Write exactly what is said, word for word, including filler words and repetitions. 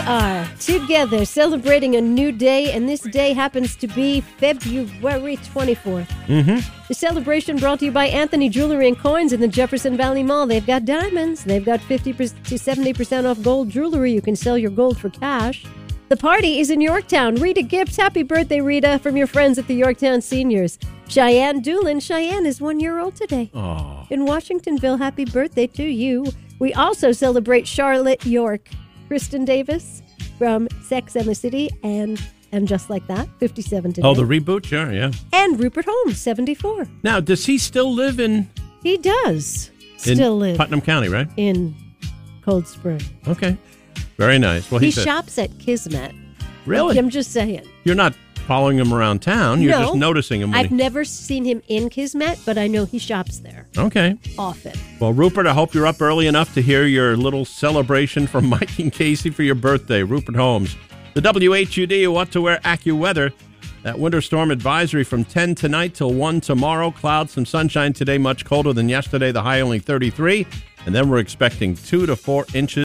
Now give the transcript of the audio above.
are together celebrating a new day, and this day happens to be February twenty-fourth. Mm-hmm. The celebration brought to you by Anthony Jewelry and Coins in the Jefferson Valley Mall. They've got diamonds. They've got fifty to seventy percent off gold jewelry. You can sell your gold for cash. The party is in Yorktown. Rita Gibbs, happy birthday, Rita, from your friends at the Yorktown Seniors. Cheyenne Doolin. Cheyenne is one year old today. Oh. In Washingtonville, happy birthday to you. We also celebrate Charlotte York. Kristen Davis from Sex and the City and and Just Like That, fifty-seven today. Oh, the reboot? Sure, yeah. And Rupert Holmes, seventy-four. Now, does he still live in... He does in still live. Putnam County, right? In Cold Spring. Okay. Very nice. Well, he he's a- shops at Kismet. Really? I'm just saying. You're not following him around town. You're No, just noticing him. When I've he... never seen him in Kismet, but I know he shops there. Okay. Often. Well, Rupert, I hope you're up early enough to hear your little celebration from Mike and Casey for your birthday. Rupert Holmes. The W H U D What to Wear AccuWeather. That winter storm advisory from ten tonight till one tomorrow. Clouds, some sunshine today, much colder than yesterday. The high only thirty-three. And then we're expecting two to four inches.